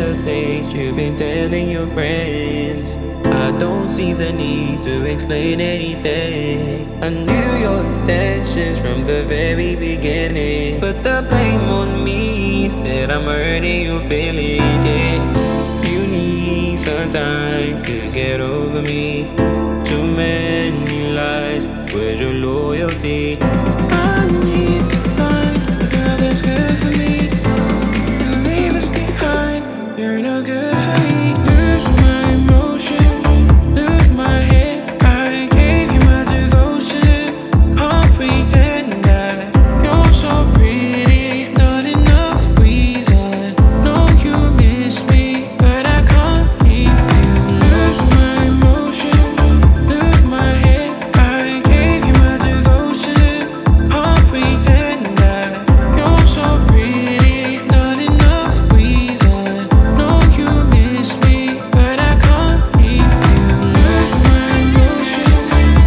the things you've been telling your friends. I don't see the need to explain anything. I knew your intentions from the very beginning. Put the blame on me, said I'm hurting your feelings, yeah. You need some time to get over me. Too many lies, where's your loyalty? I need to find a girl that's good for me and leave us behind. You're no good for me. Lose my emotions, lose my head. I gave you my devotion. I'll pretend that you're so pretty. Not enough reason. Know you miss me, but I can't leave you. Lose my emotions, lose my head. I gave you my devotion. I'll pretend that you're so pretty. Not enough reason. Know you miss me, but I can't leave you. Lose my emotions.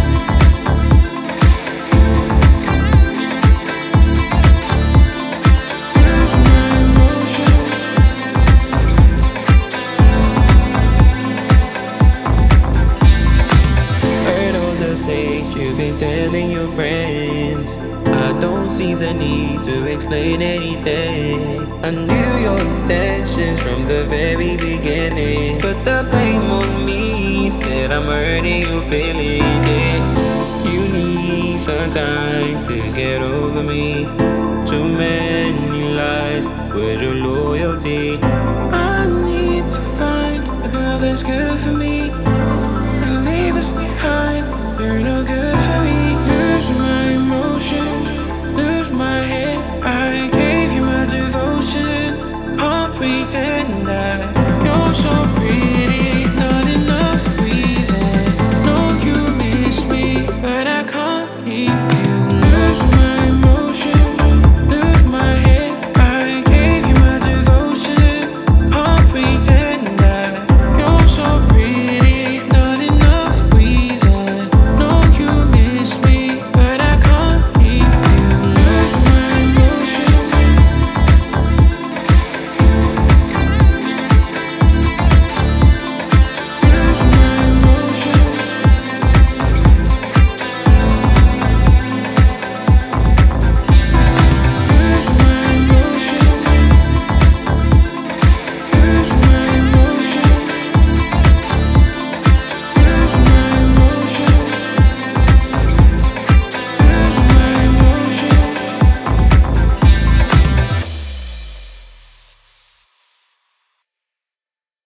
Lose my emotions. Heard all the things you've been telling your friends. I don't see the need to explain anything. I knew your intentions from the very beginning. Put the blame on me, said I'm hurting your feelings, yeah. You need some time to get over me. Too many lies, where's your loyalty? I need to find a girl that's good for me and leave us behind. You're no good for me. Lose my emotions, lose my head. I gave you my devotion. I'll pretend that you're so